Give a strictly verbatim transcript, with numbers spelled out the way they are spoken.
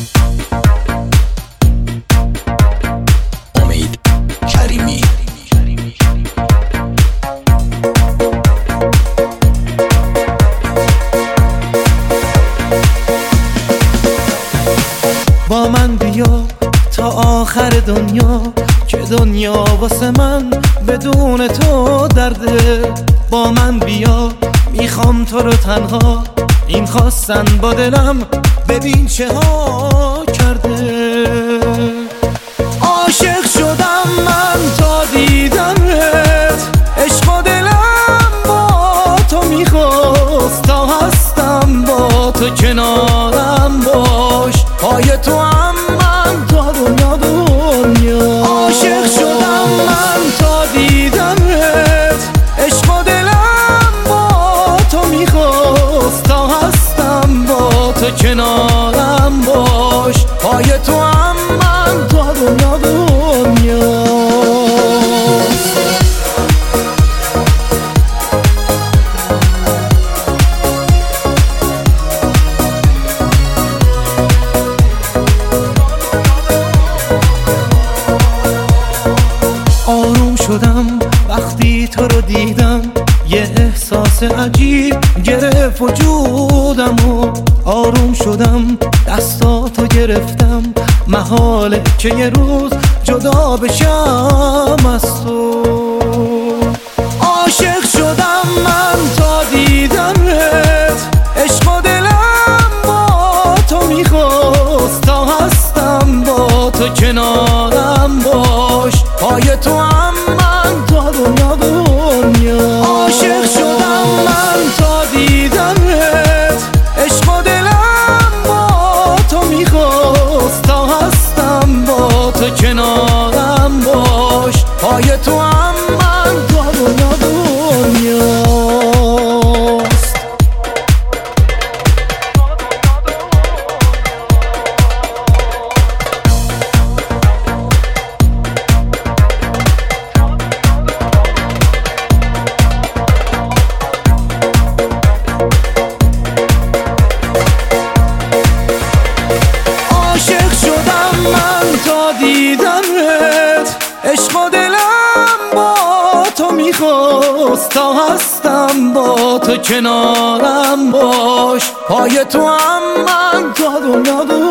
امید کریمی. با من بیا تا آخر دنیا، که دنیا واسه من بدون تو درده. با من بیا میخوام تو رو تنها، این خواستن با دلم ببین چه ها کرده. عاشق شدم من تا دیدمت، عشق و دلم با تو میخواست، تا هستم با تو کنارم باش، پای تو هم من تا دنیا دنیا. عاشق شدم من تا دیدمت، عشق و دلم با تو میخواست، تا هستم با تو کنارم باش، پای تو هم من تا دنیا دنیا. آروم شدم وقتی تو رو دیدم، یه احساس عجیب گرفت وجودم و آروم شدم، دستاتو گرفتم، محاله که یه روز جدا بشم از تو. عاشق شدم من تا دیدمت، عشق و دلم با تو میخواست، تا هستم با تو کنارم باش، پای تو هم من تا دنیا دنیا. عاشق شدم من تا دیدمت، عشق و دلم با تو میخواست، تا هستم با تو کنارم باش، پای تو هم من تا دنیا دنیا. تا دیدمت، عشق و دلم با تو میخواست، تا هستم با تو کنارم باش، پای تو هم من تا دنیا دنیا.